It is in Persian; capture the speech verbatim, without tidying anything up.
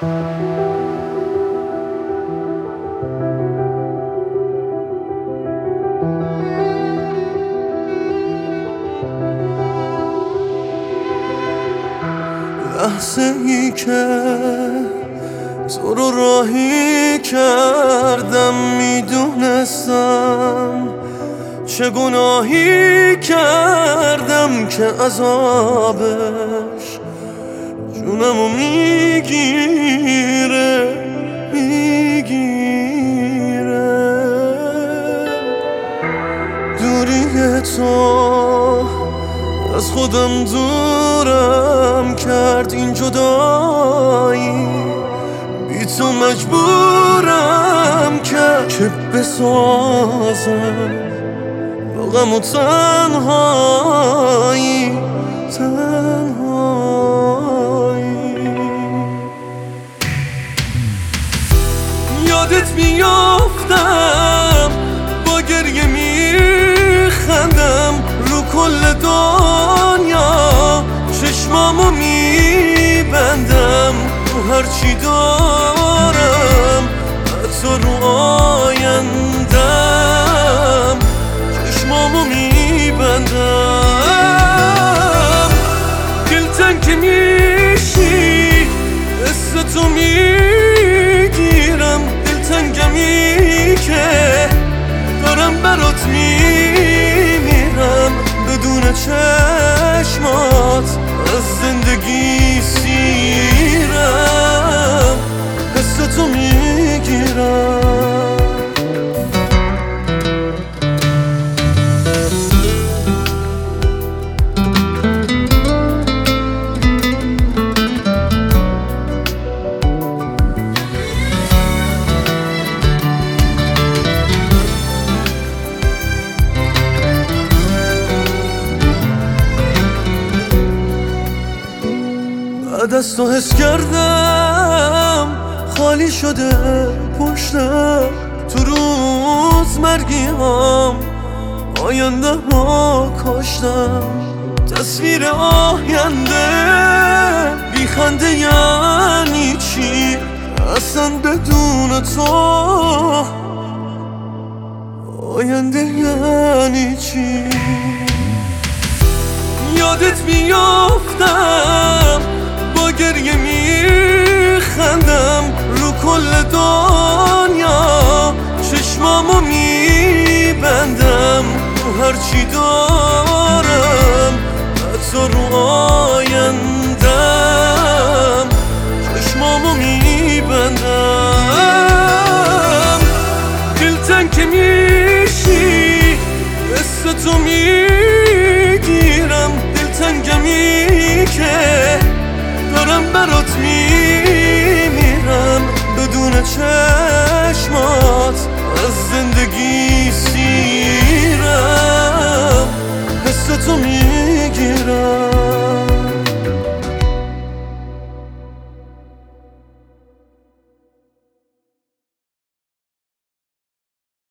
لحظه ای که تو رو راهی کردم میدونستم چه گناهی کردم که عذابش جونمو میگیره میگیره. دوری تو از خودم دورم کرد، این جدایی بی تو مجبورم کرد که بسازم با غم و تنهایی تنهایی. یادت میافتم با گریه میخندم رو کل دنیا، چشمامو میبندم رو هرچی دارم، حتی رو آیندم چشمامو میبندم. دلتنگ که میشی حس تو میگیرم، دلتنگمی که دارم برات میمیرم، بدون چشمات از زندگی سیرم، حس تو میگیرم. بعد از تو حس کردم خالی شده پشتم، تو روز مرگی هم آینده ها کاشتم. تصویر آینده بی خنده یعنی چی اصلا بدون تو؟ آینده یعنی چی؟ یادت میافتم با گریه میخندم رو کل دنیا، چشمامو میبندم رو هرچی دارم، حتی رو آیندم چشمامو میبندم. دلتنگ که میشی حس تو میگیرم، دلتنگمی که دارم برات میمیرم، بدون چشمات از زندگی سیرم، حس تو میگیرم.